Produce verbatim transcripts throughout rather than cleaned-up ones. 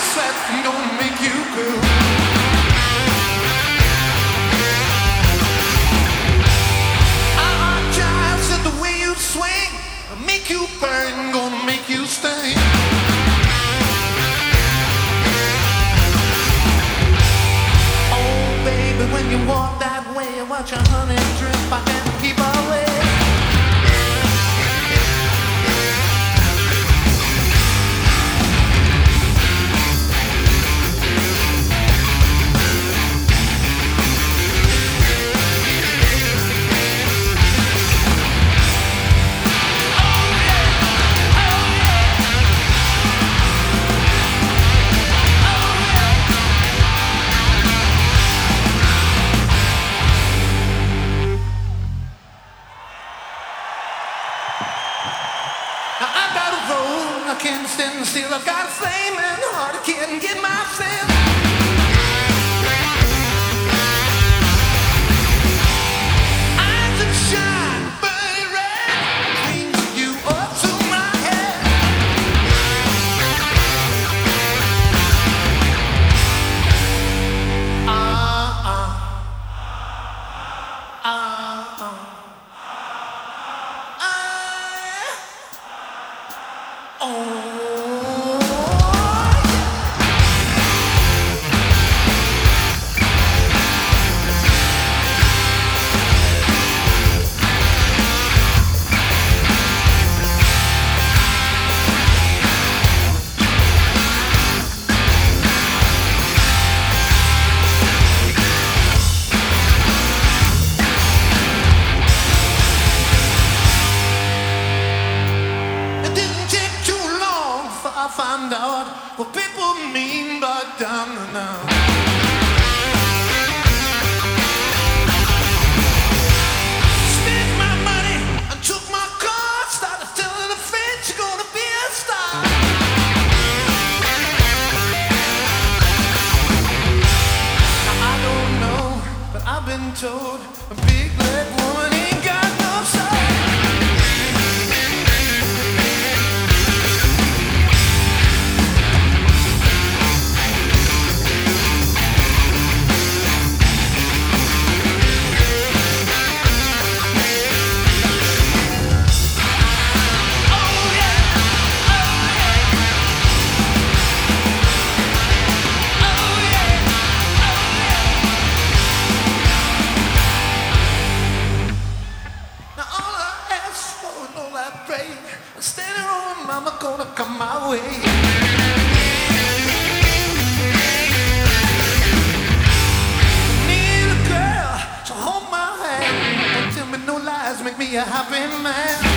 sweat, I'm gonna make you groove. I just said the way you swing, I'll make you burn, gonna make you sting. Oh baby, when you walk that way, watch your honey drip, I can't keep away. I can't stand still, I've got a flaming heart, I can't get myself. Eyes that shine, burning red, brings you up to my head. Ah, ah, ah, ah. Oh. I find out what people mean by down and out. Spent my money and took my car, started telling the fans you're gonna be a star. Now I don't know, but I've been told a big black woman ain't got no soul. Standing on, mama gonna come my way. Need a girl to hold my hand. Don't tell me no lies, make me a happy man.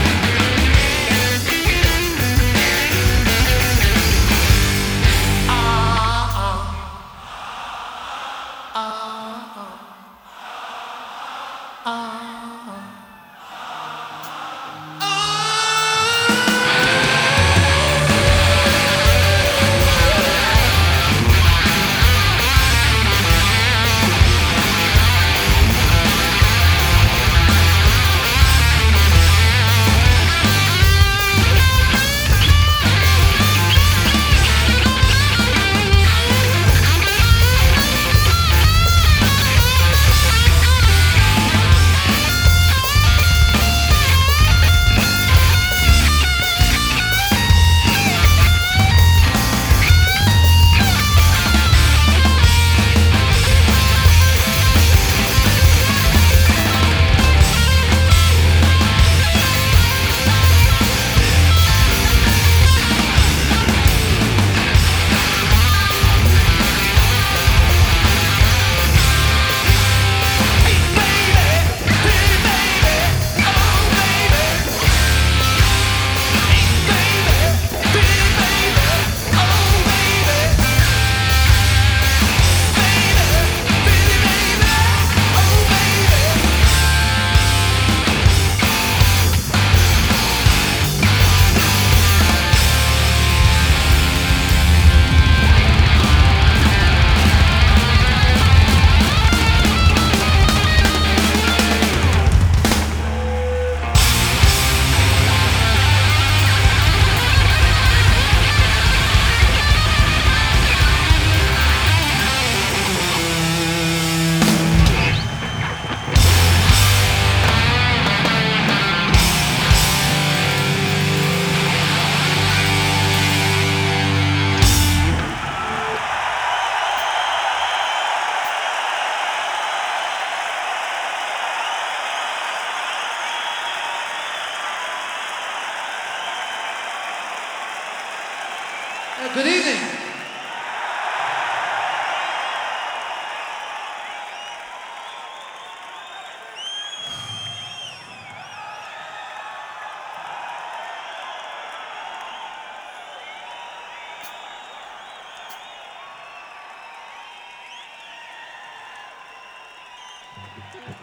Good evening.